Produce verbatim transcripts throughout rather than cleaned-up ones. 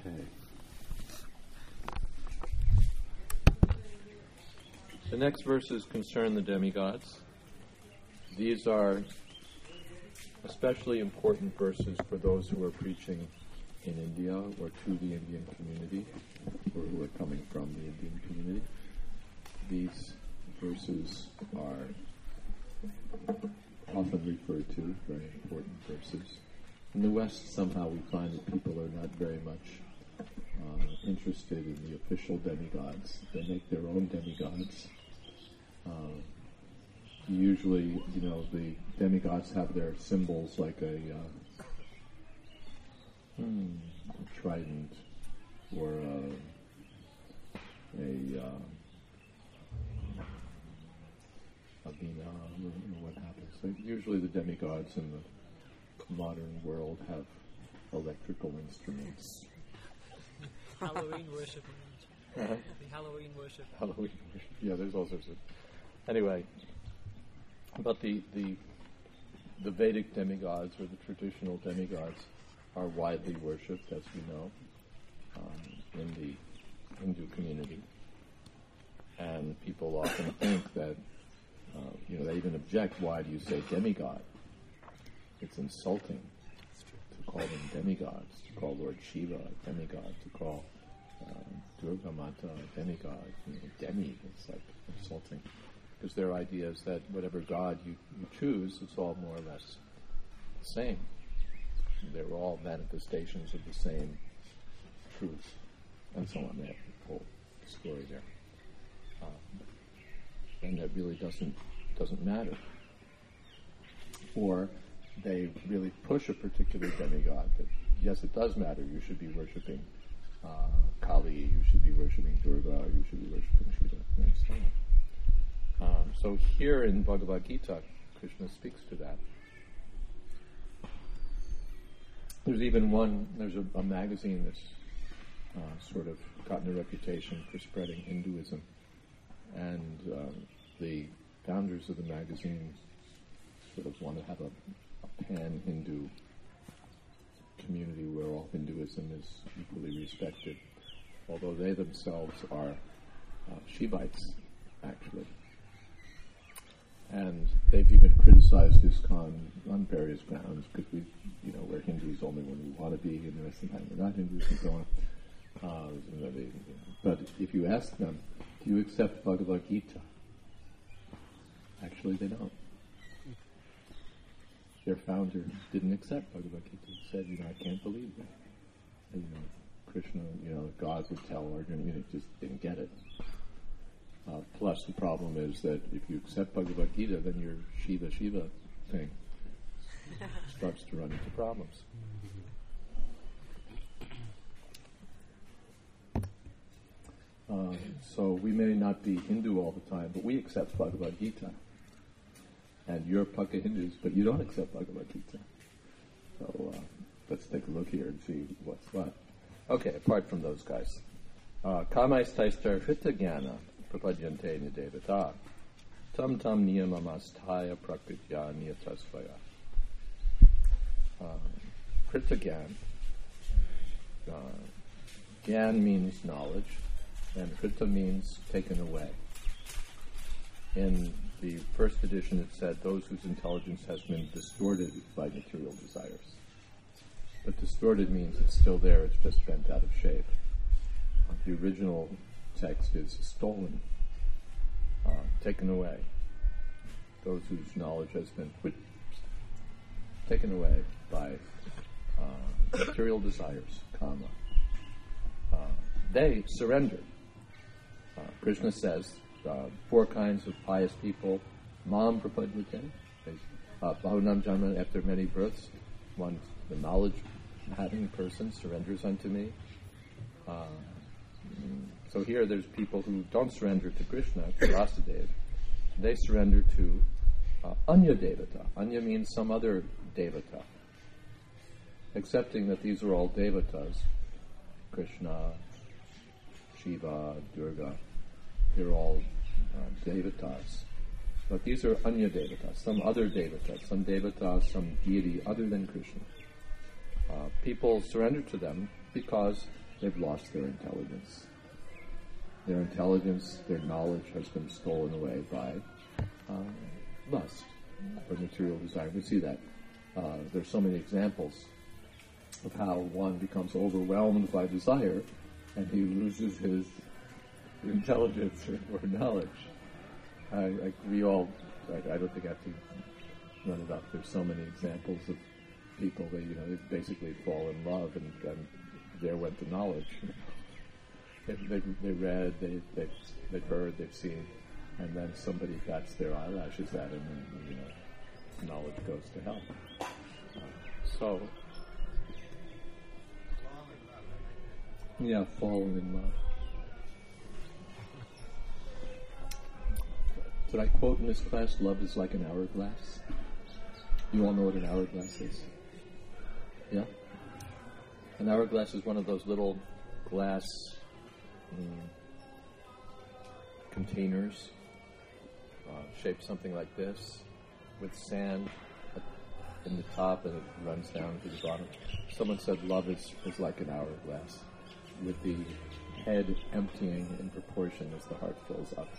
Okay. The next verses concern the demigods. These are especially important verses for those who are preaching in India or to the Indian community, or who are coming from the Indian community. These verses are often referred to, very important verses. In the West, somehow we find that people are not very much uh, interested in the official demigods. They make their own demigods. Uh, usually, you know, the demigods have their symbols like a, uh, hmm, a trident or a, a uh, Abhina, what happens. So usually the demigods in the modern world have electrical instruments. Halloween worship. Uh-huh. The Halloween worship. Halloween worship. Yeah, there's all sorts of... Anyway, but the, the, the Vedic demigods or the traditional demigods are widely worshipped, as we know, um, in the Hindu community. And people often think that Uh, you know, they even object, why do you say demigod? It's insulting to call them demigods, to call Lord Shiva a demigod, to call um, Durga Mata a demigod. You know, demi, it's like insulting. Because their idea is that whatever god you, you choose, it's all more or less the same. They're all manifestations of the same truth, and so on. They have the whole story there. Um, and that really doesn't doesn't matter. Or they really push a particular demigod that, yes, it does matter. You should be worshipping uh, Kali, you should be worshipping Durga, you should be worshipping Shiva, and so on. Um, so here in Bhagavad Gita, Krishna speaks to that. There's even one, there's a, a magazine that's uh, sort of gotten a reputation for spreading Hinduism. And um, the founders of the magazine sort of want to have a, a pan-Hindu community where all Hinduism is equally respected, although they themselves are uh, Shivites, actually. And they've even criticized ISKCON on various grounds, because we, you know, we're Hindus only when we want to be, and the rest of the time we're not Hindus, and so on. Uh, you know, they, but if you ask them, do you accept Bhagavad Gita? Actually, they don't. Their founder didn't accept Bhagavad Gita. He said, you know, I can't believe that. And, you know, Krishna, you know, God would tell Arjuna, you know, just didn't get it. Uh, plus, the problem is that if you accept Bhagavad Gita, then your Shiva Shiva thing starts to run into problems. Uh, so we may not be Hindu all the time, but we accept Bhagavad Gita. And you're Pukka Hindus, but you don't accept Bhagavad Gita. So uh, let's take a look here and see what's what. Okay, apart from those guys. Kamais taistar hita jnana prapadyante nidevata tam tam niyamamastaya prakritya niyatasvaya. Krita Gyan. Gyan means knowledge, and Krita means taken away. In the first edition it said, those whose intelligence has been distorted by material desires. But distorted means it's still there, it's just bent out of shape. Uh, the original text is stolen, uh, taken away. Those whose knowledge has been quit, taken away by uh, material desires, kama. Uh, they surrendered. Uh, Krishna says, uh, four kinds of pious people, mam prapadyate, uh, bahunam janma, after many births, one, the knowledge-having person surrenders unto me. Uh, so here there's people who don't surrender to Krishna, to Vasudeva. They surrender to uh, Anya Devata. Anya means some other Devata. Accepting that these are all Devatas, Krishna, Shiva, Durga, they're all uh, Devatas. But these are Anya Devatas, some other Devatas, some Devatas, some deity other than Krishna. Uh, people surrender to them because they've lost their intelligence. Their intelligence, their knowledge has been stolen away by uh, lust or material desire. We see that. Uh, there's so many examples of how one becomes overwhelmed by desire and he loses his intelligence or, or knowledge. I, I, we all, I, I don't think I have to run it up. There's so many examples of people that, you know, they basically fall in love and, and there went the knowledge. They, they, they read, they, they, they've heard, they've seen, and then somebody bats their eyelashes at them and, you know, knowledge goes to hell. Uh, so, yeah, falling in love. Did I quote in this class, love is like an hourglass? You all know what an hourglass is? Yeah? An hourglass is one of those little glass um, containers uh, shaped something like this with sand in the top and it runs down to the bottom. Someone said love is, is like an hourglass with the head emptying in proportion as the heart fills up.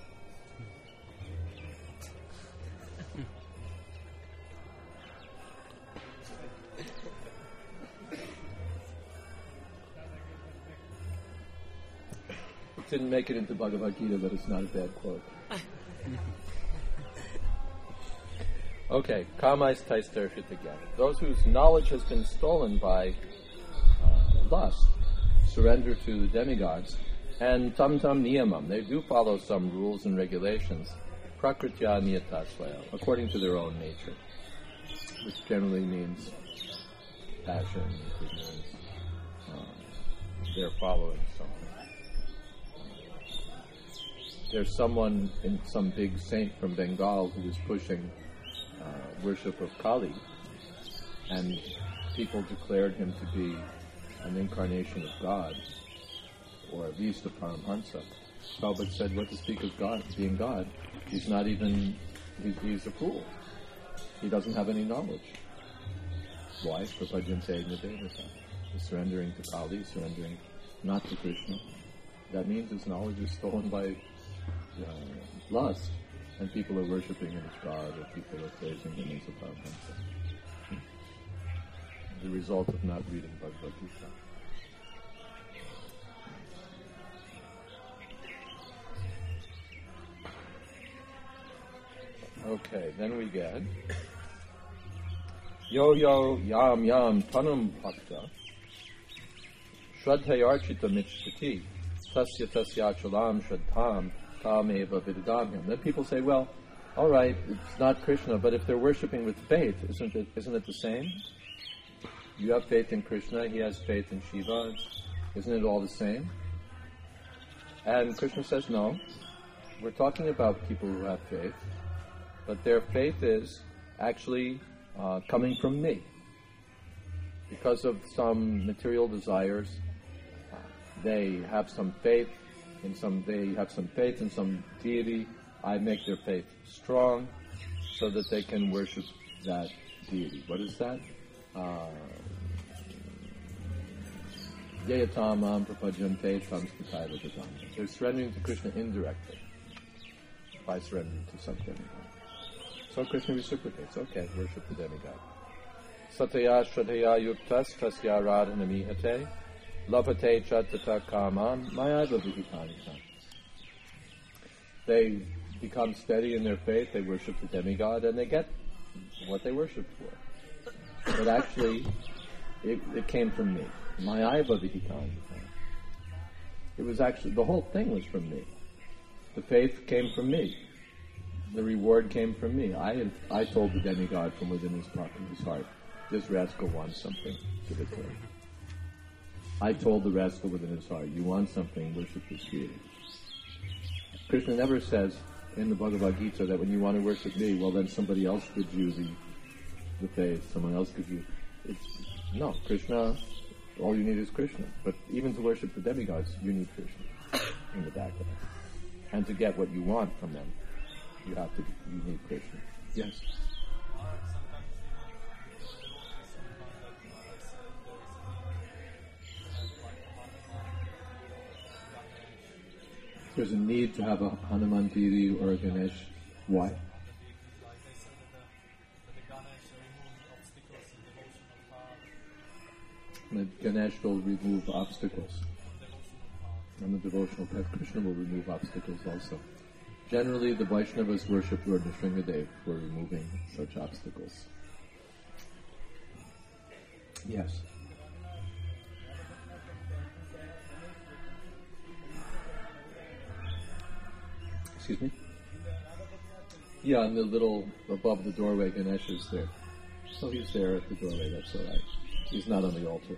It didn't make it into Bhagavad Gita, but it's not a bad quote. Okay, kamais taistershit again. Those whose knowledge has been stolen by uh, lust surrender to the demigods, and tam tam niyamam. They do follow some rules and regulations, prakritya niyatasvaya, according to their own nature, which generally means passion, ignorance. Uh, they're following something. There's someone, in some big saint from Bengal, who is pushing uh, worship of Kali, and people declared him to be an incarnation of God, or at least a Paramhansa. Prabhupada said, what to speak of God, being God? He's not even, he's, he's a fool. He doesn't have any knowledge. Why? He's surrendering to Kali, surrendering not to Krishna. That means his knowledge is stolen by Uh, lust, and people are worshipping him as God, or people are praising him as a Paramahansa. The result of not reading Bhagavad Gita. Okay, then we get Yo yo yam yam tanam bhakta shraddhayarchita michati tasya tasya chalam shraddham. Then people say, well, all right, it's not Krishna, but if they're worshipping with faith, isn't it, isn't it the same? You have faith in Krishna, he has faith in Shiva, isn't it all the same? And Krishna says, no, we're talking about people who have faith, but their faith is actually uh, coming from me. Because of some material desires, uh, they have some faith, in some, they have some faith in some deity. I make their faith strong so that they can worship that deity. What is that? Yayatamam prapajante samskritaiva gadam. They're surrendering to Krishna indirectly by surrendering to some demigod. So Krishna reciprocates. Okay, worship the demigod. Sataya shraddhaya yuktas tasya radhanamihate Lavate chatata kamam mayaiva vihitanita. They become steady in their faith, they worship the demigod, and they get what they worship for. But actually, it, it came from me. Mayaiva vihitanita. It was actually, the whole thing was from me. The faith came from me. The reward came from me. I had, I told the demigod from within his, his heart, this rascal wants something, give it to him. I told the rascal within his heart, you want something, worship this deity. Krishna never says in the Bhagavad Gita that when you want to worship me, well then somebody else gives you the, the faith, someone else gives you... It's, no, Krishna, all you need is Krishna. But even to worship the demigods, you need Krishna in the back of it. And to get what you want from them, you have to, you need Krishna. Yes? There's a need to have a Hanuman deity or a Ganesh. Why? The Ganesh will remove obstacles. And the devotional path, Krishna will remove obstacles also. Generally, the Vaishnavas worship Lord Nrsingadev for removing such obstacles. Yes. Excuse me? Yeah, and the little, above the doorway, Ganesh is there. So he's there at the doorway, that's all right. He's not on the altar.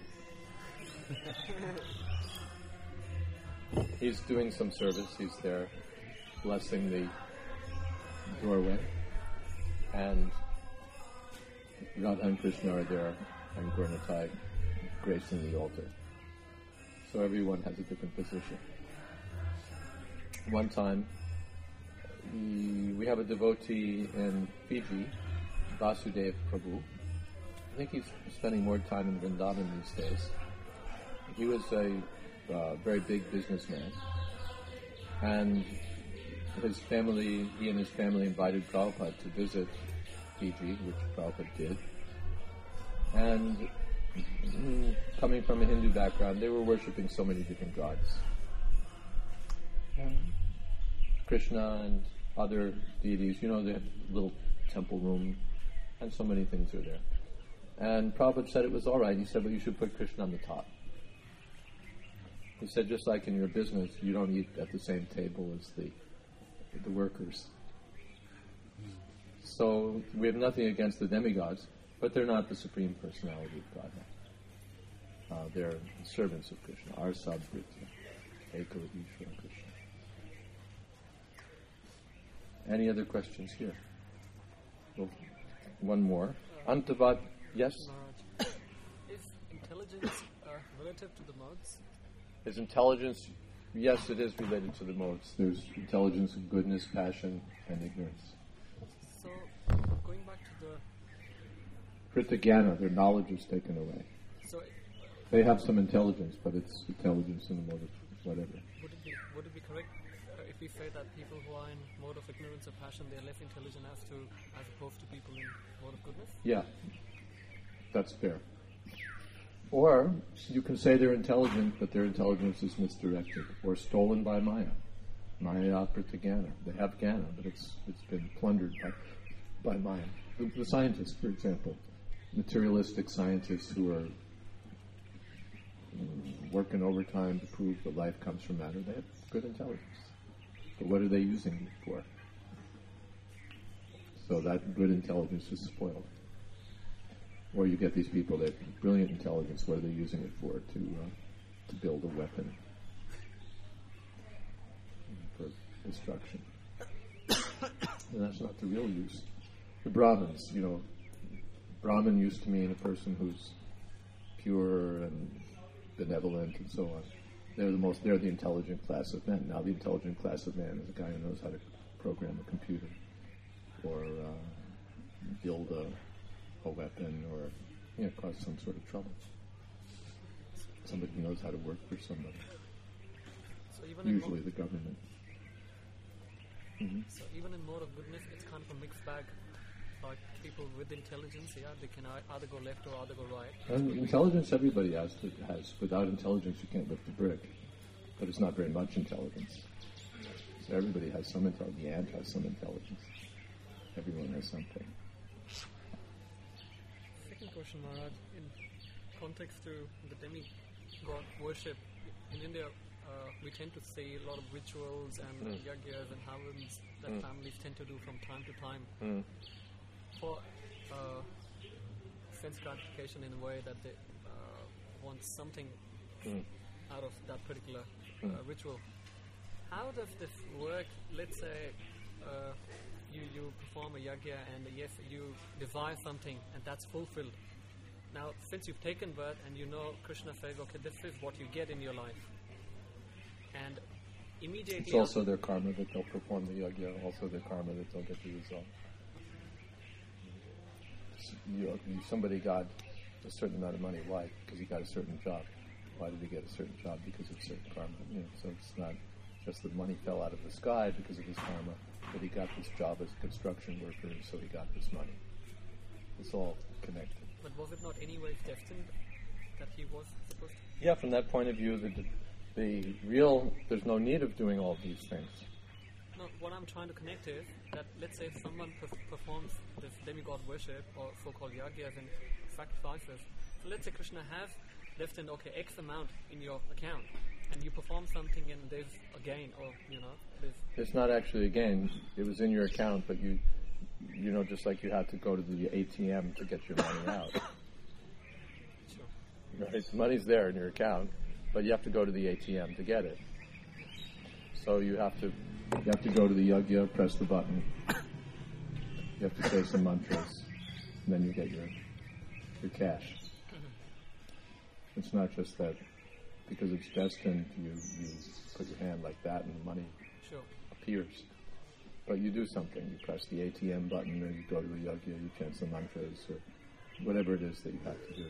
He's doing some service, he's there blessing the doorway. And Radha and Krishna are there, and Gaurnitai gracing the altar. So everyone has a different position. One time, we, we have a devotee in Fiji, Vasudev Prabhu. I think he's spending more time in Vrindavan these days. He was a uh, very big businessman, and his family, he and his family invited Prabhupada to visit Fiji, which Prabhupada did. And mm, coming from a Hindu background, they were worshipping so many different gods. Um, Krishna and other deities, you know, they had a little temple room, and so many things are there. And Prabhupada said it was all right. He said, but you should put Krishna on the top. He said, just like in your business, you don't eat at the same table as the the workers. So we have nothing against the demigods, but they're not the supreme personality of Godhead. Uh, they're servants of Krishna, our Sabhrita, Eko Ishvara Krishna. Any other questions here? Well, one more. Antavad, yes? Maharaj, is intelligence uh, relative to the modes? Is intelligence, yes, it is related to the modes. There's intelligence of goodness, passion, and ignorance. So, going back to the... Prithagyana, their knowledge is taken away. So, They have some intelligence, but it's intelligence in the mode of whatever. would it be would it be correct uh, if we say that people who are in mode of ignorance or passion, they're less intelligent as to as opposed to people in mode of goodness? Yeah, that's fair. Or you can say they're intelligent, but their intelligence is misdirected or stolen by Maya. Maya Prithagyana. They have Gyana, but it's it's been plundered by, by Maya. The, the scientists, for example, materialistic scientists who are mm, working overtime to prove that life comes from matter, they have good intelligence. But what are they using it for? So that good intelligence is spoiled. Or you get these people that have brilliant intelligence, what are they using it for? To uh, to build a weapon for destruction. And that's not the real use. The Brahmins, you know, Brahmin used to mean a person who's pure and benevolent and so on. They're the most, they're the intelligent class of men. Now the intelligent class of man is a guy who knows how to program a computer or uh, build a a weapon or, you know, cause some sort of trouble. Somebody who knows how to work for somebody. So even in Usually mode, the government. Mm-hmm. so even in mode of goodness, it's kind of a mixed bag. Like people with intelligence, yeah, they can ei- either go left or either go right. And intelligence everybody has, to, has. Without intelligence you can't lift a brick. But it's not very much intelligence. So everybody has some intelligence. The ant has some intelligence. Everyone has something. Second question, Maharaj, in context to the demigod worship, in India, uh, we tend to see a lot of rituals and Mm. yagyas and havans that Mm. families tend to do from time to time Mm. for uh, sense gratification in a way that they uh, want something Mm. out of that particular uh, Mm. ritual. How does this work? Let's say uh, you, you perform a yagya and yes, you desire something and that's fulfilled. Now, since you've taken birth and you know Krishna says, okay, this is what you get in your life. And immediately... It's also their karma that they'll perform the yajna, also their karma that they'll get the result. You, you, somebody got a certain amount of money. Why? Because he got a certain job. Why did he get a certain job? Because of certain karma. You know, so it's not just that money fell out of the sky because of his karma, but he got this job as a construction worker, and so he got this money. It's all connected. But was it not anyways destined that he was supposed to? Yeah, from that point of view, the, the real, there's no need of doing all these things. No, what I'm trying to connect is that, let's say someone perf- performs this demigod worship or so-called yagyas and sacrifices. So let's say Krishna has left in, okay, X amount in your account, and you perform something and there's a gain, or, you know, there's... It's not actually a gain. It was in your account, but you, you know, just like you had to go to the A T M to get your money out. Sure. Right? The money's there in your account, but you have to go to the A T M to get it. So you have to you have to go to the yagya, press the button. You have to say some mantras, and then you get your your cash. It's not just that because it's destined, you, you put your hand like that and the money Sure. appears. But you do something. You press the A T M button, or you go to the yagya, you chant some mantras, or whatever it is that you have to do.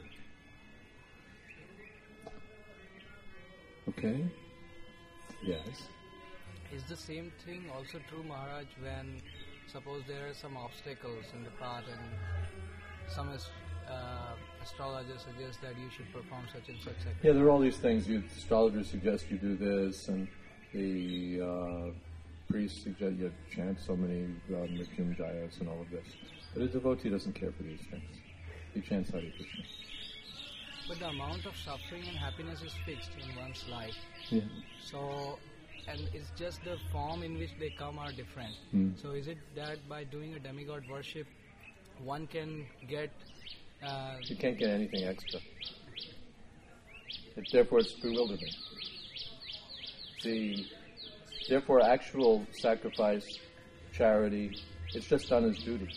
Okay? Yes? Is the same thing also true, Maharaj, when suppose there are some obstacles in the path and some as, uh, astrologer suggests that you should perform such and such activity? Yeah, there are all these things. You, astrologers suggest you do this, and the uh, priests suggest you chant so many uh, Mrityunjayas and all of this. But a devotee doesn't care for these things. He chants Hare Krishna. But the amount of suffering and happiness is fixed in one's life. Yeah. So, and it's just the form in which they come are different. Mm. So is it that by doing a demigod worship, one can get... Uh, You can't get anything extra. It, therefore, it's bewilderment. The, therefore, actual sacrifice, charity, it's just done as duty.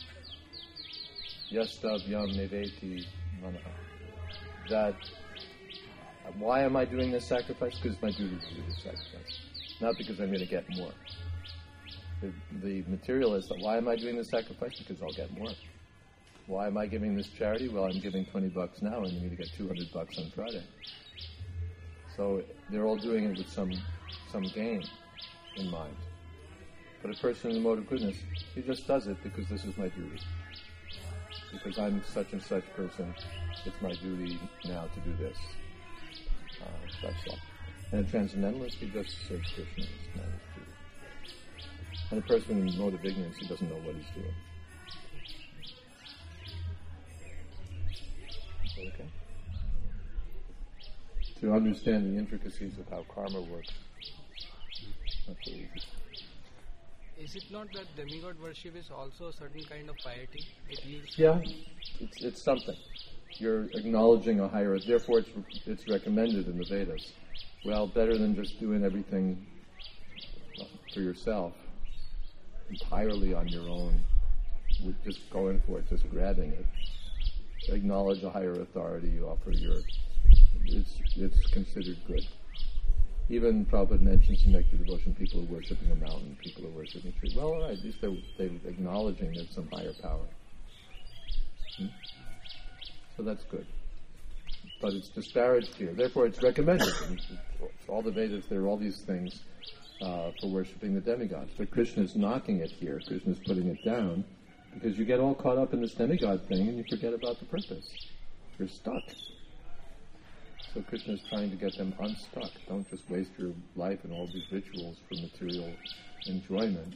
Yastav yam neveti manaha. That, uh, why am I doing this sacrifice? Because it's my duty to do this sacrifice. Not because I'm going to get more. The, the materialist, why am I doing this sacrifice? Because I'll get more. Why am I giving this charity? Well, I'm giving twenty bucks now, and you need to get two hundred bucks on Friday. So they're all doing it with some some gain in mind. But a person in the mode of goodness, he just does it because this is my duty. Because I'm such and such person, it's my duty now to do this. Uh, that's all. And a transcendentalist, he just serves Krishna. It's not his duty. And a person in the mode of ignorance, he doesn't know what he's doing. Okay. To understand the intricacies of how karma works. That's so easy. is it not that demigod worship is also a certain kind of piety? It yields Yeah, it's, it's something. You're acknowledging a higher, therefore it's, it's recommended in the Vedas. Well, better than just doing everything for yourself, entirely on your own, with just going for it, just grabbing it. Acknowledge a higher authority, you offer your, it's, it's considered good. Even Prabhupada mentions in Nectar Devotion, people are worshipping a mountain, people are worshipping a tree. Well, all right, at least they're, they're acknowledging there's some higher power. Hmm? So that's good. But it's disparaged here. Therefore, it's recommended. And all the Vedas, there are all these things uh, for worshipping the demigods. But Krishna is knocking it here. Krishna is putting it down because you get all caught up in this demigod thing and you forget about the purpose. You're stuck. So Krishna is trying to get them unstuck. Don't just waste your life in all these rituals for material enjoyment.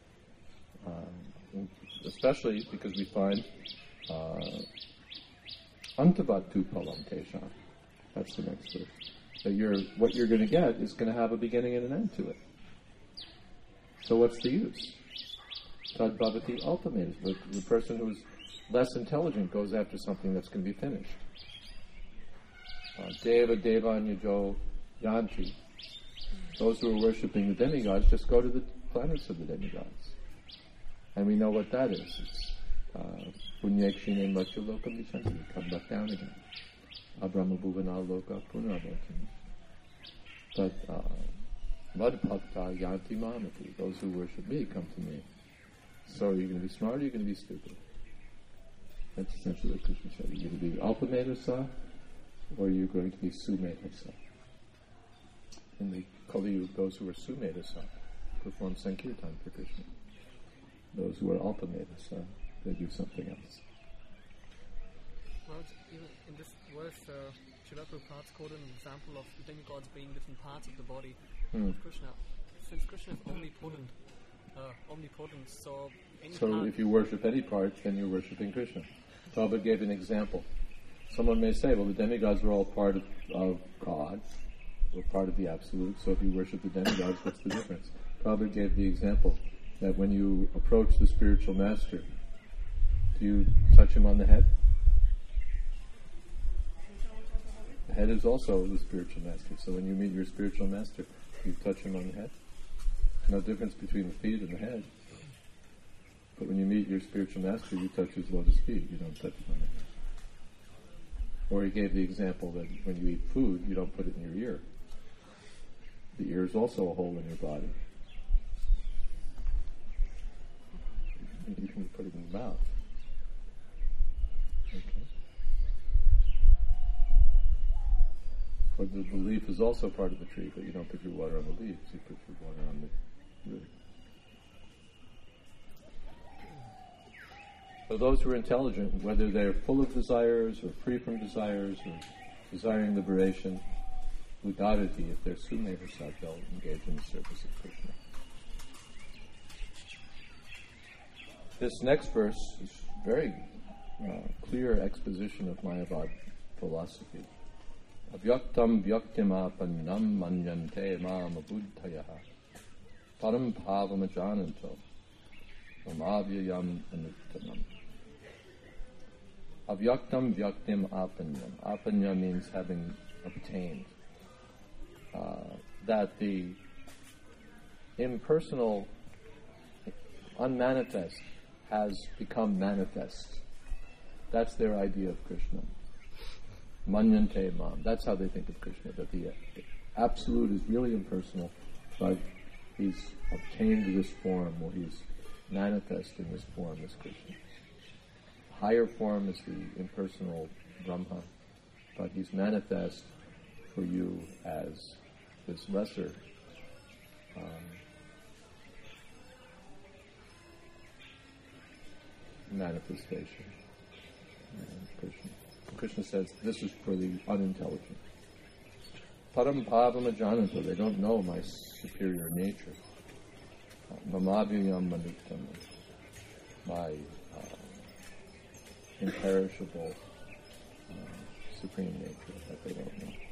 Um, especially because we find uh, Antavatu palam tesha. That's the next verse. That you're, what you're going to get is going to have a beginning and an end to it. So what's the use? Tad bhavati ultimate. The, the person who's less intelligent goes after something that's going to be finished. Uh, Deva Devanyajo Yanti. Those who are worshipping the demigods just go to the planets of the demigods. And we know what that is. It's Punyakshine Machu Lokam Vichanti. Come back down again. Abrahma Bhuvanal Loka Punarabhatim. But Vadbhakta Yanti Mamati. Those who worship me come to me. So are you going to be smart or are you going to be stupid? That's essentially what Krishna said. You're going to be Alpamedasa or you're going to be Sumedasa. in the Kali Yuga, those who are Sumedasa perform Sankirtan for Krishna. Those who are Alpamedasa, they do something else. Well, even in this verse, uh, Srila Prabhupada quoted an example of the demigods being different parts of the body Hmm. of Krishna. Since Krishna is omnipotent, uh, omnipotent, so any So part, if you worship any part, then you're worshipping Krishna. Prabhupada gave an example. Someone may say, well, the demigods are all part of, of God, or part of the Absolute, so if you worship the demigods, what's the difference? Prabhupada gave the example that when you approach the spiritual master, do you touch him on the head? The head is also the spiritual master, so when you meet your spiritual master, you touch him on the head. No difference between the feet and the head. But when you meet your spiritual master, you touch his lotus feet, you don't touch him on the head. Or he gave the example that when you eat food, you don't put it in your ear. The ear is also a hole in your body. You can put it in the mouth. Okay. For the, the leaf is also part of the tree, but you don't put your water on the leaves, you put your water on the root. So those who are intelligent, whether they're full of desires or free from desires or desiring liberation, Udarati, if they're Sumedasa, they'll engage in the service of Krishna. This next verse is very uh, clear exposition of Mayavad philosophy. Avyaktam vyaktimapannam manyante mam abuddhayaha param bhavam ajananto mamavyayam anuttamam. Avyaktam vyaktim apanyam. Apanya means having obtained. Uh, that the impersonal, unmanifest, has become manifest. That's their idea of Krishna. Manyante mam. That's how they think of Krishna, that the Absolute is really impersonal, but he's obtained this form, or he's manifest in this form as Krishna. The higher form is the impersonal Brahma, but he's manifest for you as this lesser um, manifestation. And Krishna. Krishna says this is for the unintelligent. Param bhavam ajananta, they don't know my superior nature. Mamabhyam manuttam, my uh, imperishable uh, supreme nature that they don't know.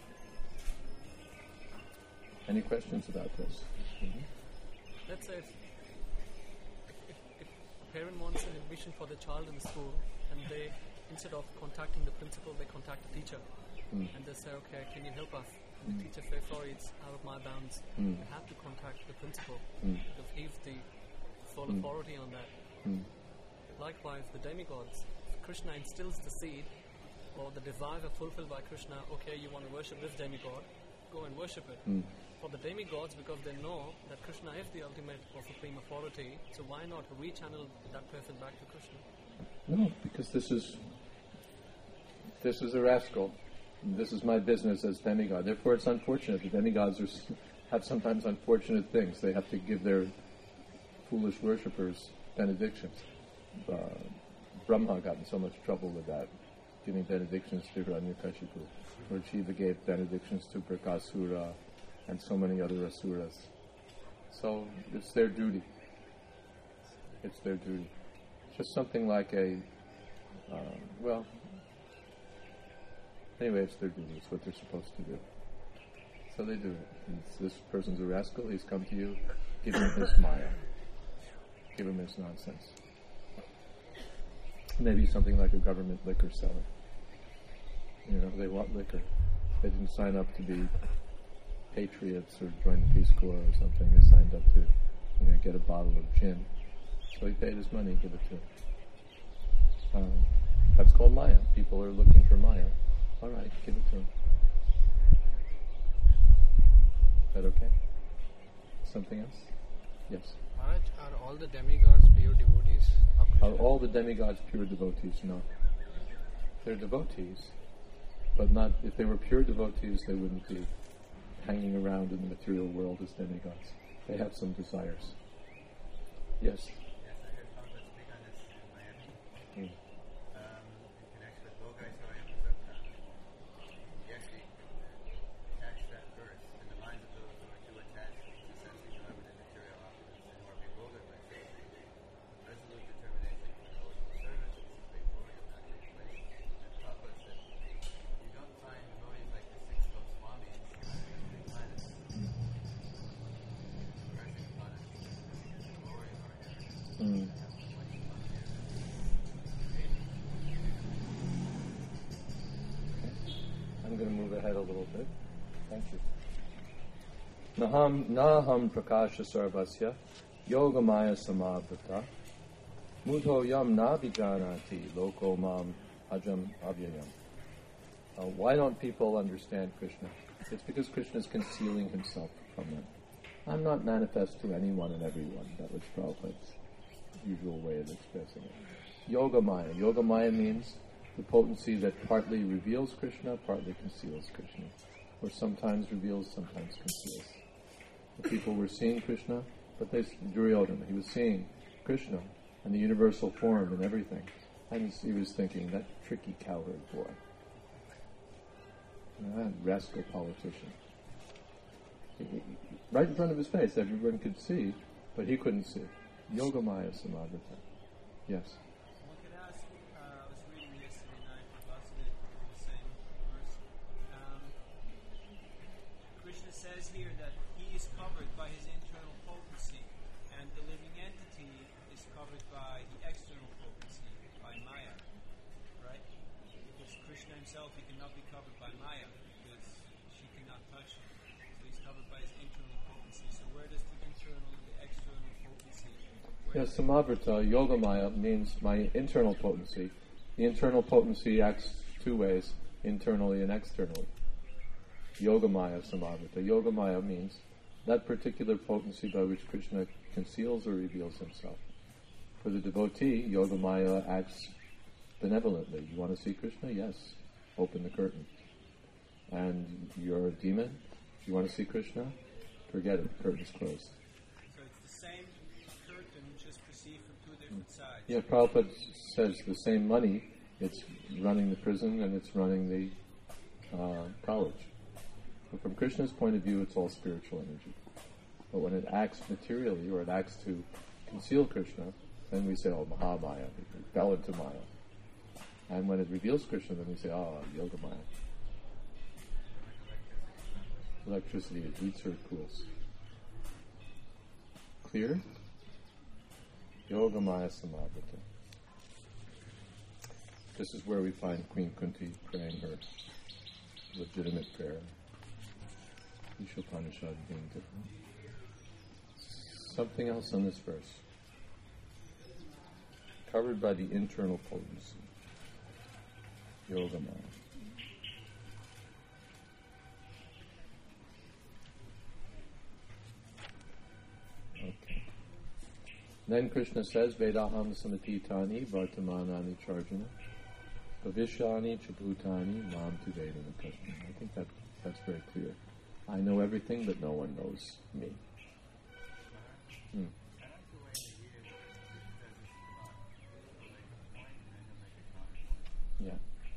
Any questions about this? Mm-hmm. let's say if, if, if a parent wants an admission for the child in the school, and they, instead of contacting the principal, they contact the teacher, Mm. and they say, okay, can you help us? And Mm. the teacher says, sorry, it's out of my bounds. Mm. You have to contact the principal, Mm. because he's the sole Mm. authority on that. Mm. Likewise, the demigods, Krishna instills the seed, or the desires are fulfilled by Krishna. Okay, you want to worship this demigod, go and worship it. Mm. For the demigods, because they know that Krishna is the ultimate or supreme authority, so why not rechannel that person back to Krishna? No, because this is this is a rascal. This is my business as demigod. Therefore, it's unfortunate. The demigods are, have sometimes unfortunate things. They have to give their foolish worshippers benedictions. Uh, Brahma got in so much trouble with that, giving benedictions to Hiranyakashipu. Lord Shiva gave benedictions to Prakasura and so many other asuras. So it's their duty. It's their duty. Just something like a, uh, well, anyway, it's their duty. It's what they're supposed to do. So they do it. It's, this person's a rascal. He's come to you. Give him his maya. Give him his nonsense. Maybe something like a government liquor seller. You know, they want liquor. They didn't sign up to be patriots or join the Peace Corps or something. They signed up to, you know, get a bottle of gin. So he paid his money, give it to him. Um, that's called Maya. People are looking for Maya. All right, give it to him. Is that okay? Something else? Yes. Maharaj, are all the demigods pure devotees of Krishna? Are all the demigods pure devotees? No. They're devotees, but not. If they were pure devotees, they wouldn't be hanging around in the material world as demigods. They have some desires. Yes? Yes, I heard Prabhupada speak on this in Miami, Mm. um, in connection with Lokaisarya Prasutta. He actually attached that verse in the minds of those who are too attached to sensory driven and material opulence and who are bewildered by facing resolute determination for those who service this big glory of not take place. And Prabhupada said, you don't find devotees like the six foot swamis on the planet pressing upon us the glory of our heritage. Mm. I'm going to move ahead a little bit. Thank you. Naham naham prakasha sarvasya yogamaya samavrata mudho yam nabijanati loko mam ajam avyayam. Uh, why don't people understand Krishna? It's because Krishna is concealing himself from them. I'm not manifest to anyone and everyone. That was Prabhupada's usual way of expressing it. Yogamaya. Yogamaya means the potency that partly reveals Krishna, partly conceals Krishna. Or sometimes reveals, sometimes conceals. The people were seeing Krishna, but they, Duryodhana, he was seeing Krishna and the universal form and everything. And he was thinking, that tricky cowherd boy. That rascal politician. He, he, right in front of his face, everyone could see, but he couldn't see. Yogamaya Samavrata. Yes. One could ask, uh, I was reading yesterday night, possibly the same verse. Um, Krishna says here that he is covered by his internal potency, and the living entity is covered by the external potency, by Maya, right? Because Krishna himself, he cannot be covered by Maya, because she cannot touch him. So he's covered by his internal potency. So where does the internal and the external potency? Yes, Samavrata, Yogamaya, means my internal potency. The internal potency acts two ways, internally and externally. Yogamaya Samavrata. Yogamaya means that particular potency by which Krishna conceals or reveals himself. For the devotee, Yogamaya acts benevolently. You want to see Krishna? Yes. Open the curtain. And you're a demon? You want to see Krishna? Forget it. The curtain's closed. So it's the same curtain, just perceived from two different sides. Yeah, Prabhupada says the same money, it's running the prison and it's running the uh, college. But from Krishna's point of view, it's all spiritual energy. But when it acts materially, or it acts to conceal Krishna, then we say, oh, Mahamaya, it fell into Maya. And when it reveals Krishna, then we say, oh, Yogamaya. Electricity, it heats or it cools. Clear? Yogamaya Samavrata. This is where we find Queen Kunti praying her legitimate prayer. Ishopanishad being different. Something else on this verse. Covered by the internal potency. Yogamaya. Okay. Then Krishna says, Vedaham samatitani vartamanani charjana bhavishyani chabhutani mam tu vedana kashna. I think that that's very clear. I know everything, but no one knows me. Hmm. Yeah.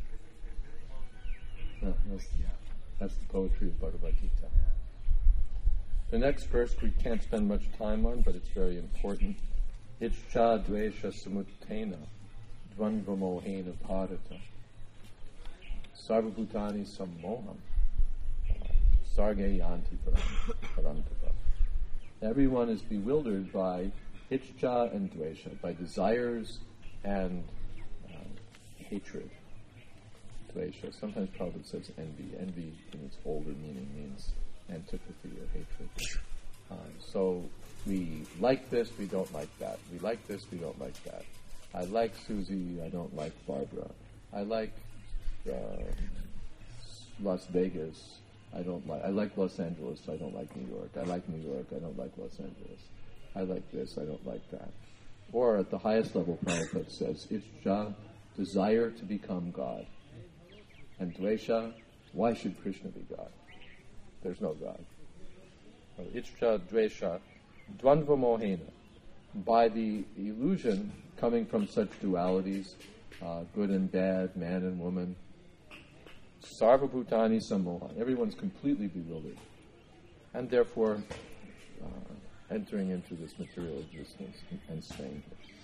No, that's, that's the poetry of Bhagavad Gita. The next verse we can't spend much time on, but it's very important. Ichcha dvesha samutena dvandvamohena bharata sarvabhutani sammoham sarge yanti parantapa. Everyone is bewildered by ichcha and dvesha, by desires and um, hatred. Dvesha. Sometimes Prabhupada says envy. Envy, in its older meaning, means antipathy or hatred. Uh, so we like this, we don't like that. We like this, we don't like that. I like Susie, I don't like Barbara. I like uh, Las Vegas, I don't like. I like Los Angeles, I don't like New York. I like New York, I don't like Los Angeles. I like this, I don't like that. Or at the highest level, Prabhupada says, Ichcha, desire to become God. And Dvesha, why should Krishna be God? there's no God. Ichcha dvesha dvandva mohena. By the illusion coming from such dualities, uh, good and bad, man and woman, sarva bhutani sammoha. Everyone's completely bewildered, and therefore uh, entering into this material existence and staying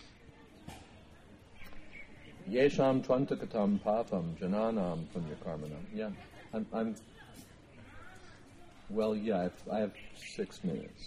here. Yesham tvantakatam papam jananam punyakarmanam. Yeah, I'm, I'm well, yeah, I've, I have six minutes.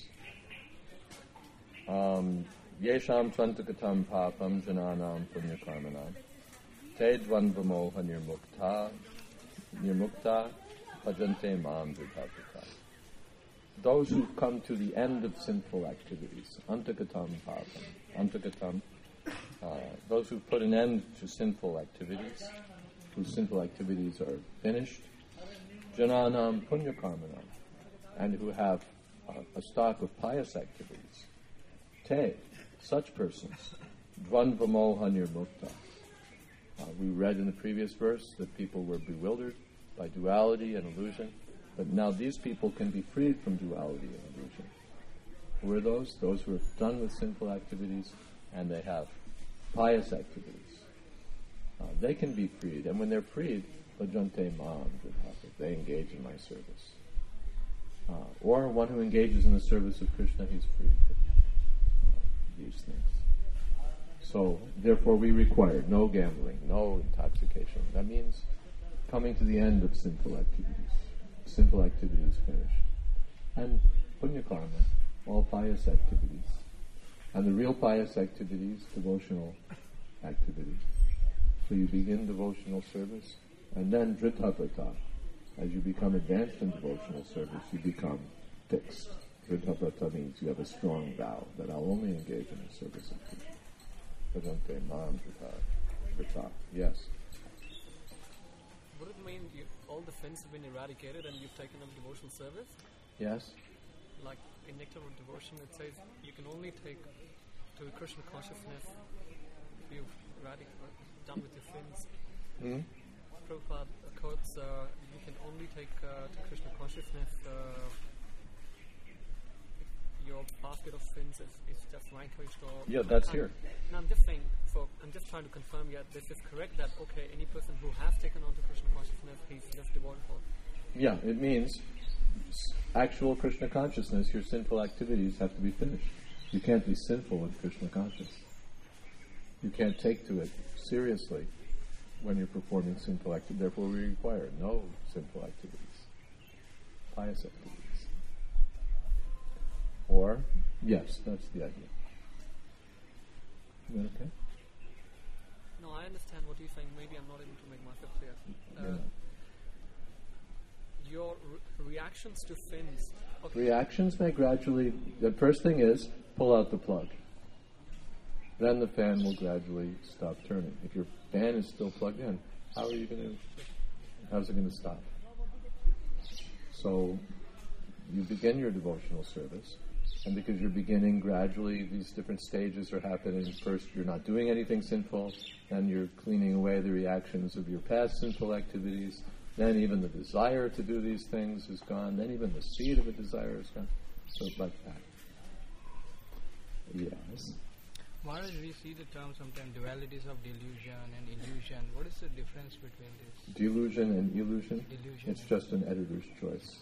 Um, Yesham tvantakatam papam jananam punyakarmanam. Te dvandvamoha nirmukta nirmukta bhajante mam vidhavita. Those who come to the end of sinful activities, antakatam papam, antakatam, uh, those who put an end to sinful activities, whose sinful activities are finished, jananam punyakarmanam, and who have uh, a stock of pious activities. Te, such persons, dvandvamoha nirmukta. Uh, we read in the previous verse that people were bewildered by duality and illusion, but now these people can be freed from duality and illusion. Who are those? Those who are done with sinful activities and they have pious activities. Uh, they can be freed, and when they're freed, bhajante mam, they engage in my service. Uh, or one who engages in the service of Krishna, he's freed from uh, these things. So, therefore, we require no gambling, no intoxication. That means coming to the end of sinful activities. Sinful activities finished. And punya karma, all pious activities. And the real pious activities, devotional activities. So you begin devotional service, and then drithaprata. As you become advanced in devotional service, you become fixed. Drithaprata means you have a strong vow that I'll only engage in the service of Krishna. Yes. Would it mean you, all the sins have been eradicated and you've taken up devotional service? Yes. Like in Nectar of Devotion, it says you can only take to Krishna consciousness if you've eradicated, done with your sins. Mm-hmm. Prabhupada quotes, uh, you can only take uh, to Krishna consciousness uh, your basket of sins is, is just vanquished, or yeah, that's here. No, I'm just saying. So I'm just trying to confirm. Yeah, this is correct. That okay, any person who has taken on to Krishna consciousness, he's just devoid for. Yeah, it means actual Krishna consciousness. Your sinful activities have to be finished. You can't be sinful with Krishna conscious. You can't take to it seriously when you're performing sinful activities. Therefore, we require no sinful activities, pious activities. Or, yes, that's the idea. Is that okay? No, I understand what you're saying. Maybe I'm not able to make myself clear. Uh, yeah. Your re- reactions to sins. Okay. Reactions may gradually. The first thing is pull out the plug. Then the fan will gradually stop turning. If your fan is still plugged in, how are you going to? How's it going to stop? So you begin your devotional service. And because you're beginning gradually, these different stages are happening. First, you're not doing anything sinful. Then you're cleaning away the reactions of your past sinful activities. Then even the desire to do these things is gone. Then even the seed of a desire is gone. So it's like that. Yes. Maharaj, we see the term sometimes dualities of delusion and illusion. What is the difference between this? Delusion and illusion? Delusion. It's just an editor's choice.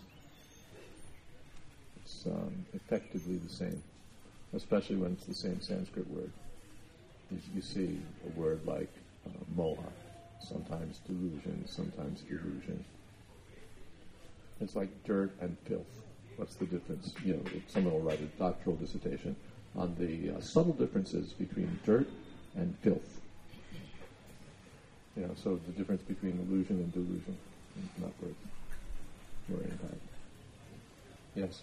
It's um, effectively the same, especially when it's the same Sanskrit word. You, you see a word like uh, moha, sometimes delusion, sometimes illusion. It's like dirt and filth. What's the difference? You know, someone will write a doctoral dissertation on the uh, subtle differences between dirt and filth. You know, so the difference between illusion and delusion is not worth worrying about. Yes.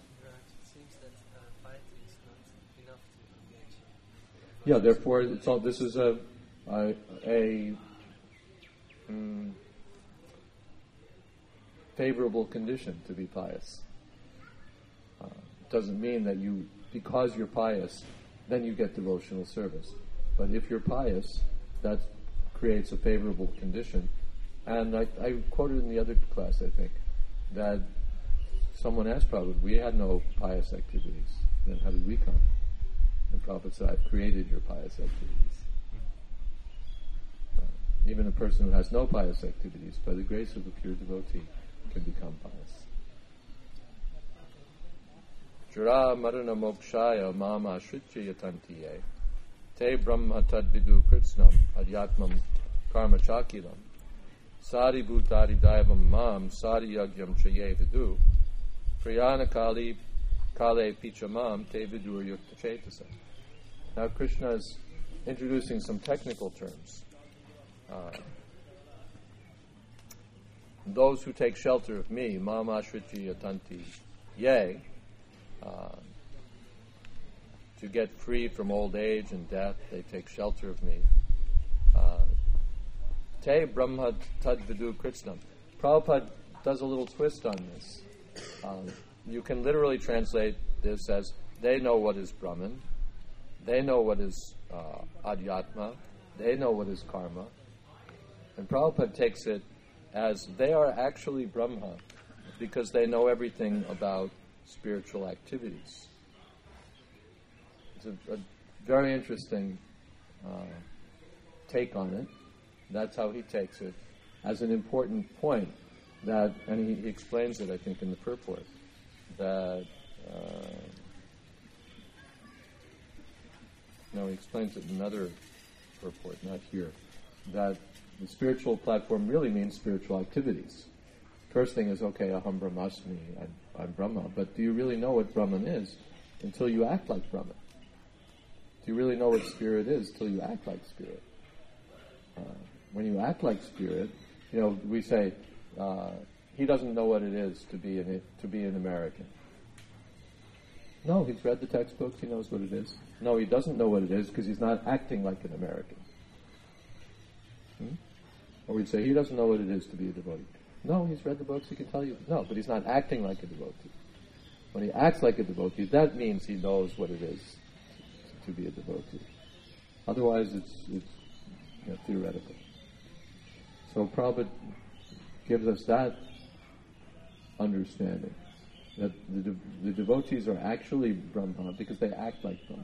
Yeah, therefore, it's all. This is a a, a um, favorable condition to be pious. Uh, it doesn't mean that you, because you're pious, then you get devotional service. But if you're pious, that creates a favorable condition. And I, I quoted in the other class, I think, that someone asked Prabhupada, we had no pious activities. Then how did we come? And Prabhupada said, I've created your pious activities. Uh, even a person who has no pious activities, by the grace of a pure devotee, can become pious. Jara marana mokshaya mama shritya yatantiye te brahma tad vidu kritsnam adhyatmam karma chakilam sari bhutari daivam mam sari yagyam chaye vidu priyana kali kale pichamam te vidur yukta chetasa. Now Krishna is introducing some technical terms. Uh, those who take shelter of me, mama shritya yatanti ye, Uh, to get free from old age and death, they take shelter of me. Uh, Te Brahma Tad Vidu Kritsnam. Prabhupada does a little twist on this. Um, you can literally translate this as, they know what is Brahman, they know what is uh, Adhyatma, they know what is Karma. And Prabhupada takes it as, they are actually Brahma, because they know everything about spiritual activities. It's a, a very interesting uh, take on it. That's how he takes it, as an important point that, and he, he explains it, I think, in the purport, that, uh, no, he explains it in another purport, not here, that the spiritual platform really means spiritual activities. First thing is, okay, aham brahmasmi, I'm, I'm Brahma, but do you really know what Brahman is until you act like Brahman? Do you really know what spirit is until you act like spirit? Uh, when you act like spirit, you know, we say, uh, he doesn't know what it is to be an, to be an American. No, he's read the textbooks, he knows what it is. No, he doesn't know what it is because he's not acting like an American. Hmm? Or we'd say, he doesn't know what it is to be a devotee. No, he's read the books, he can tell you. No, but he's not acting like a devotee. When he acts like a devotee, that means he knows what it is to, to be a devotee. Otherwise, it's, it's you know, theoretical. So Prabhupada gives us that understanding, that the, de- the devotees are actually Brahma because they act like Brahma.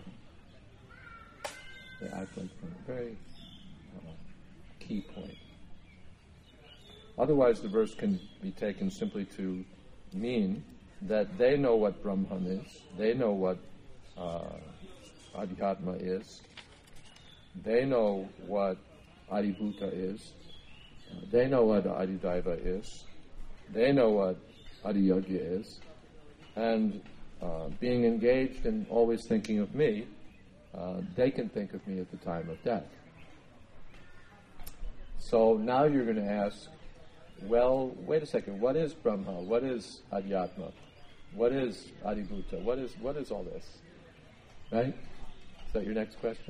They act like Brahma. Very uh, key point. Otherwise, the verse can be taken simply to mean that they know what Brahman is, they know what uh, Adhyatma is, they know what Adibhuta is, uh, they know what Adidaiva is, they know what Adiyogya is, and uh, being engaged and always thinking of me, uh, they can think of me at the time of death. So now you're going to ask, well, wait a second, what is Brahma? What is Adhyatma? What is Adibhuta? What is what is all this? Right? Is that your next question?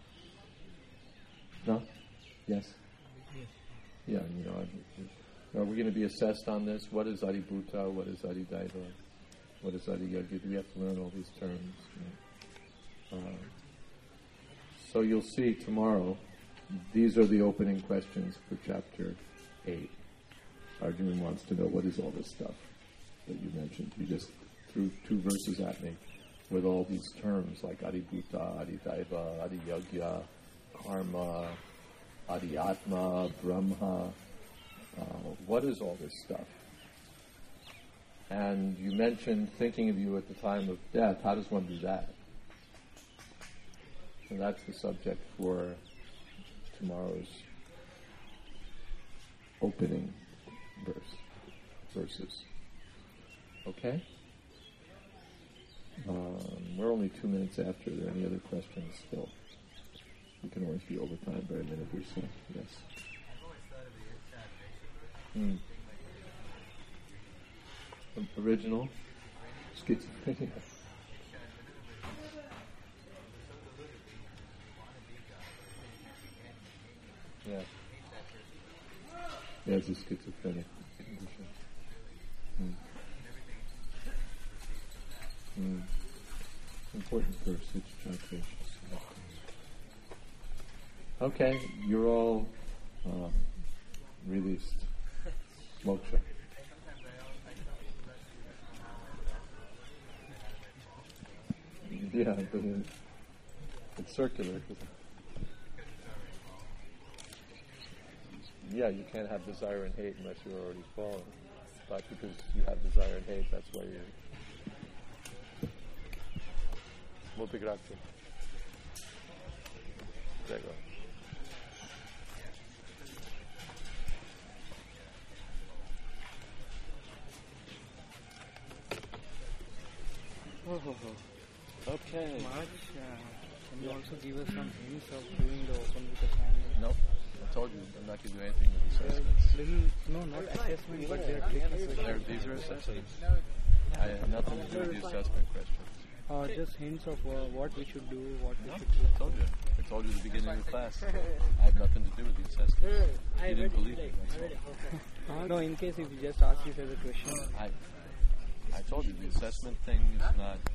No? Yes? Yeah, you know, are we going to be assessed on this? What is Adibhuta? What is Adidaiva? What is Adiyogya? Do we have to learn all these terms? You know? uh, so you'll see tomorrow, these are the opening questions for chapter eight. Arjuna wants to know what is all this stuff that you mentioned. You just threw two verses at me with all these terms like Adibhuta, Adidaiva, Adiyogya, Karma, Adhyatma, Brahma. Uh, what is all this stuff? And you mentioned thinking of you at the time of death. How does one do that? So that's the subject for tomorrow's opening verse, verses. Okay? Um, we're only two minutes after. Are there any other questions still? We can always be over time by a minute or so. Yes. I've always thought of the Irshad Vesha verse, Hmm. thing like Original? Schizophrenia. Yeah. Yeah, it's a schizophrenic condition. Mm. Mm. Important verse, it's Chakrishna. Okay, you're all uh, released. Moksha. sometimes I, al- I tell people that Yeah, but it, it's circular. Yeah, you can't have desire and hate unless you're already fallen. But because you have desire and hate, that's why you're... Molte grazie. Prego. Oh, okay. Maharaj, uh, can you also give us some hints of doing the open with assignment? Nope. I told you, I'm not going to do anything with assessments. Little, no, not assessment, but they're tricky They're, questions. these are assessments. I have nothing to do with the assessment questions. Uh, just hints of uh, what we should do, what we No, should do. I told you. I told you at the beginning of the class. I have nothing to do with the assessment. You didn't believe it. That's all. Uh, no, in case if you just ask this as a question. I, I told you the assessment thing is not